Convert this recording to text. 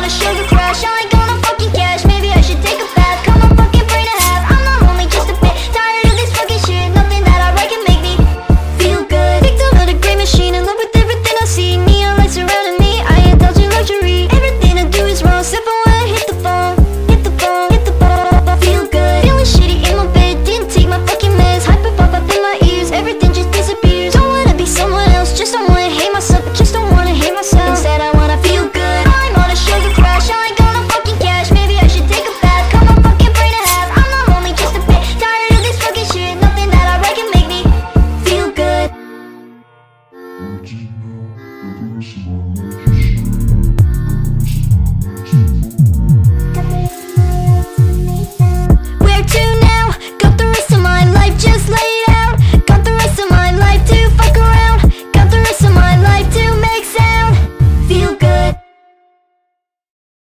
a sugar crush, I ain't gonna fucking cash. Maybe I should take a bath, cut my fucking brain in half. I'm not lonely, just a bit tired of this fucking shit. Nothing that I write can make me feel good. Victim of the great machine, in love with everything I see. Neon lights surrounding me, I indulge in luxury. Everything I do is wrong, except for when I hit the phone. Hit the phone, hit the phone. Feel good, feeling shitty in my bed. Didn't take my fucking meds, hyper pop up in my ears. Everything just disappears. Don't wanna be someone else, just don't wanna hate myself, but just don't wanna hate myself. Instead I wanna feel good. I'm on a sugar crash, I ain't gonna fucking cash. Maybe I should take a bath, cut my fucking brain in half. I'm not lonely, just a bit tired of this fucking shit. Nothing that I write can make me feel good. Original, eu conheço uma